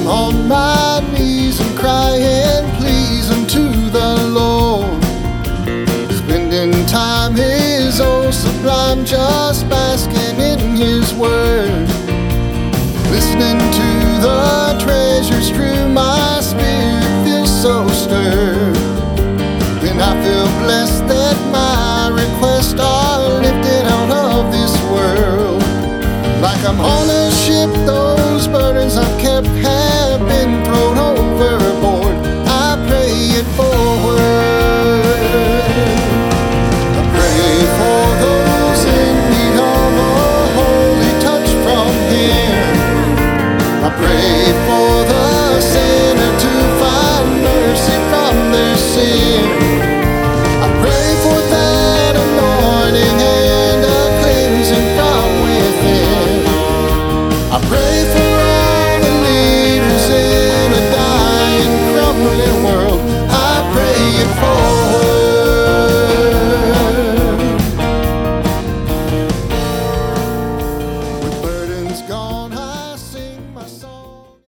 I'm on my knees and crying, pleasing to the Lord. Spending time is oh sublime, just basking in His Word. Listening to the treasures true, my spirit feels so stirred. And I feel blessed that my requests are lifted out of this world. Like I'm on a ship, those burdens I've kept have been thrown overboard. I pray it forward. I pray for those in need of a holy touch from Him. I pray for the sinner to find mercy from their sin.